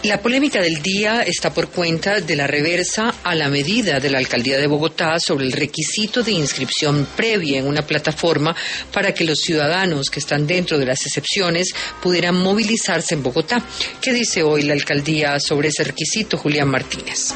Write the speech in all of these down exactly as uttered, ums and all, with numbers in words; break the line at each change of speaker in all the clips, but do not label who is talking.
La polémica del día está por cuenta de la reversa a la medida de la Alcaldía de Bogotá sobre el requisito de inscripción previa en una plataforma para que los ciudadanos que están dentro de las excepciones pudieran movilizarse en Bogotá. ¿Qué dice hoy la Alcaldía sobre ese requisito, Julián Martínez?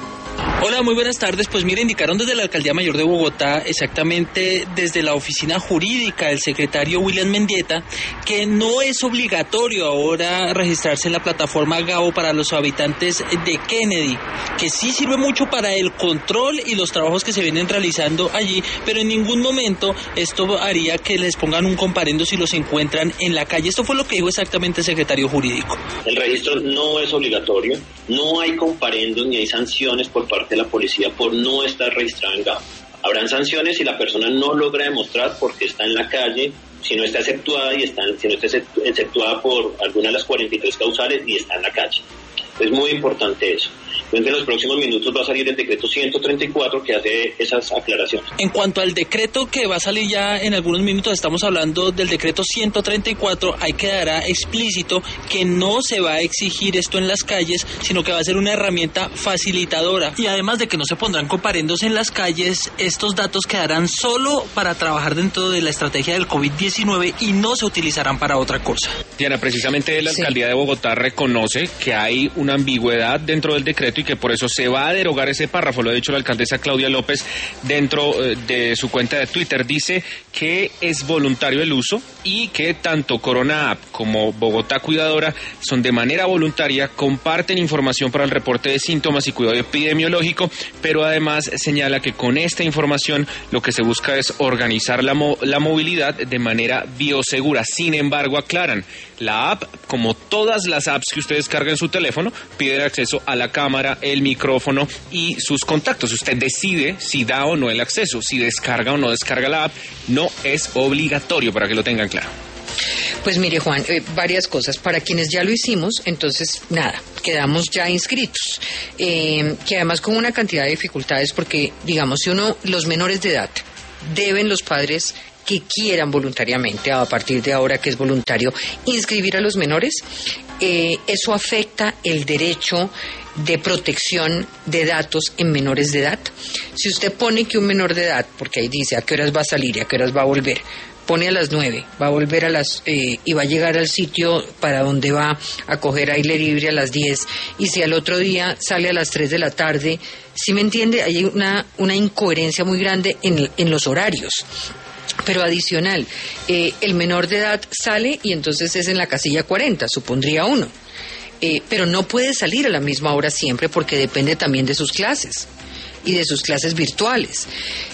Hola, muy buenas tardes. Pues mire, indicaron desde la Alcaldía Mayor de Bogotá, exactamente desde la oficina jurídica del secretario William Mendieta, que no es obligatorio ahora registrarse en la plataforma Gabo para los habitantes de Kennedy, que sí sirve mucho para el control y los trabajos que se vienen realizando allí, pero en ningún momento esto haría que les pongan un comparendo si los encuentran en la calle. Esto fue lo que dijo exactamente el secretario jurídico.
El registro no es obligatorio, no hay comparendos ni hay sanciones por parte de la policía por no estar registrada en Gabo. Habrán sanciones si la persona no logra demostrar porque está en la calle, si no está exceptuada y está, si no está exceptuada por alguna de las cuarenta y tres causales y está en la calle. Es muy importante eso. En los próximos minutos va a salir el decreto ciento treinta y cuatro que hace esas aclaraciones.
En cuanto al decreto que va a salir ya en algunos minutos, estamos hablando del decreto ciento treinta y cuatro, ahí quedará explícito que no se va a exigir esto en las calles, sino que va a ser una herramienta facilitadora. Y además de que no se pondrán comparendos en las calles, estos datos quedarán solo para trabajar dentro de la estrategia del COVID diecinueve y no se utilizarán para otra cosa.
Diana, precisamente la Alcaldía sí. de Bogotá reconoce que hay una ambigüedad dentro del decreto y que por eso se va a derogar ese párrafo. Lo ha dicho la alcaldesa Claudia López dentro eh, de su cuenta de Twitter. Dice que es voluntario el uso y que tanto Corona App como Bogotá Cuidadora son de manera voluntaria, comparten información para el reporte de síntomas y cuidado epidemiológico, pero además señala que con esta información lo que se busca es organizar la, mo- la movilidad de manera biosegura. Sin embargo, aclaran, la app, como todas las apps que ustedes cargan en su teléfono, pide acceso a la cámara, el micrófono y sus contactos. Usted decide si da o no el acceso, si descarga o no descarga la app. No es obligatorio, para que lo tengan claro.
Pues mire, Juan, eh, varias cosas. Para quienes ya lo hicimos, entonces nada, quedamos ya inscritos. Eh, que además con una cantidad de dificultades, porque digamos, si uno, los menores de edad, deben los padres que quieran voluntariamente, a partir de ahora que es voluntario, inscribir a los menores, eh, eso afecta el derecho de protección de datos en menores de edad. Si usted pone que un menor de edad, porque ahí dice a qué horas va a salir y a qué horas va a volver, pone a las nueve, va a volver a las eh, y va a llegar al sitio para donde va a coger aire libre a las diez, y si al otro día sale a las tres de la tarde, ¿sí me entiende? Hay una, una incoherencia muy grande en, en los horarios. Pero adicional, eh, el menor de edad sale y entonces es en la casilla cuarenta, supondría uno. Eh, pero no puede salir a la misma hora siempre porque depende también de sus clases y de sus clases virtuales.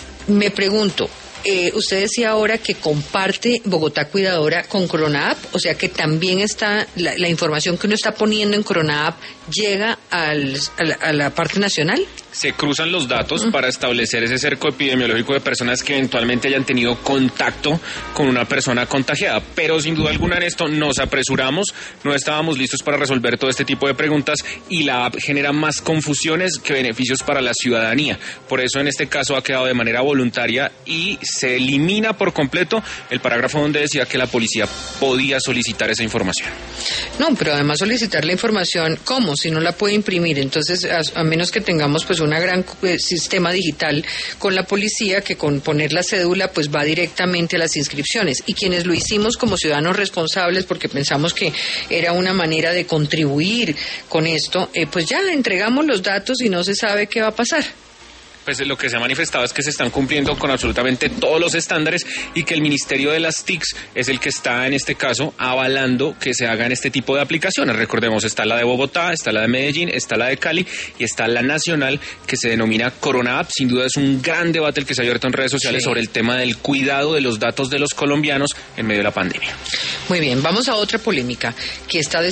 Me pregunto, eh, usted decía ahora que comparte Bogotá Cuidadora con Corona App, o sea que también está la, la información que uno está poniendo en Corona App llega al, a, la, a la parte nacional.
Se cruzan los datos uh-huh. para establecer ese cerco epidemiológico de personas que eventualmente hayan tenido contacto con una persona contagiada. Pero sin duda alguna en esto nos apresuramos, no estábamos listos para resolver todo este tipo de preguntas y la app genera más confusiones que beneficios para la ciudadanía. Por eso en este caso ha quedado de manera voluntaria y se elimina por completo el parágrafo donde decía que la policía podía solicitar esa información.
No, pero además solicitar la información, ¿cómo? Si no la puede imprimir, entonces a, a menos que tengamos pues un gran eh, sistema digital con la policía que con poner la cédula pues va directamente a las inscripciones, y quienes lo hicimos como ciudadanos responsables porque pensamos que era una manera de contribuir con esto, eh, pues ya entregamos los datos y no se sabe qué va a pasar.
Pues lo que se ha manifestado es que se están cumpliendo con absolutamente todos los estándares y que el Ministerio de las T I Cs es el que está en este caso avalando que se hagan este tipo de aplicaciones. Recordemos, está la de Bogotá, está la de Medellín, está la de Cali y está la nacional que se denomina Corona App. Sin duda es un gran debate el que se ha abierto en redes sociales sí. sobre el tema del cuidado de los datos de los colombianos en medio de la pandemia.
Muy bien, vamos a otra polémica que está